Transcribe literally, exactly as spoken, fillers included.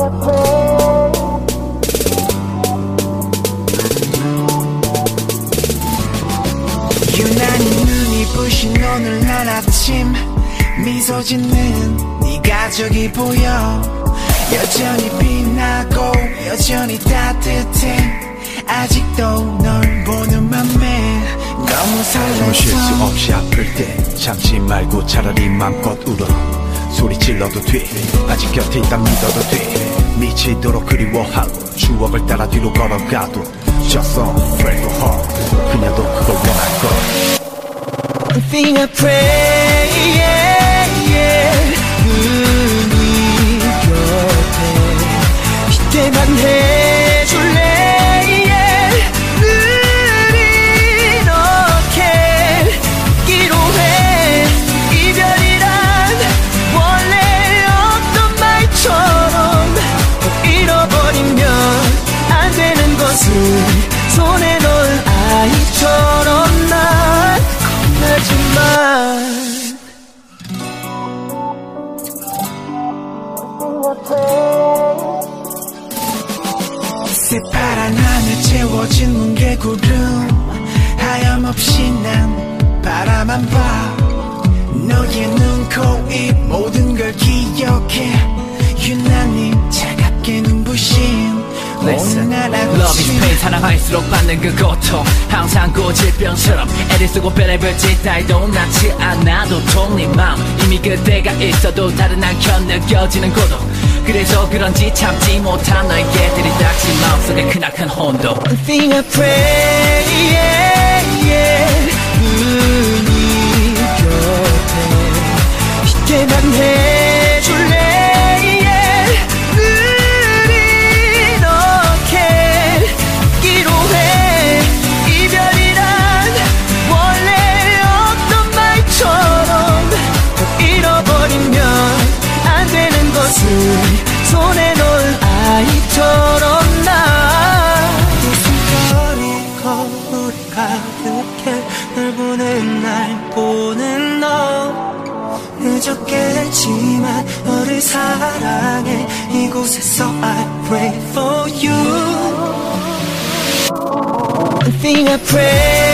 유난히 눈이 부신 오늘날 아침 미소 짓는 네가 저기 보여 여전히 빛나고 여전히 따뜻해 아직도 널 보는 맘에 너무 설레서 쉴 수 없이 아플 때 참지 말고 차라리 맘껏 울어 소리 질러도 돼 아직 곁에 있다 믿어도 돼 미치도록 그리워하고 추억을 따라 뒤로 걸어가도 Just a break your heart 그녀도 그걸 원할걸 I think I pray yeah, yeah. 눈이 곁에 있게만 해줄래 yeah. 늘 이렇게 있기로 해 이별이란 원래 어떤 말처럼 꼭 잃어버리면 안 되는 것을 손에 넣은 아이처럼 난 하지만 새파란 하늘 채워진 뭉게구름 하염없이 난 바라만 봐 너의 눈, 코, 입 모든 걸 기억해 유난히 차갑게 눈부신 Listen, love is pain 사랑할수록 받는 그 고통 항상 고질병처럼 애를 쓰고 별의별 짓 다 해도 낫지 않아도 통네 마음 이미 그대가 있어도 다른 한켠 느껴지는 고독 그래서 그런지 참지 못한 너에게 들이닥친 마음속에 크나큰 혼돈 I think I pray yeah, yeah. 눈이 곁에 있게만 해줄래 손에 놓은 아이처럼 나 웃음거리 거울이 가득해 널 보는 날 보는 너 늦었겠지만 너를 사랑해 이곳에서 I pray for you I think I pray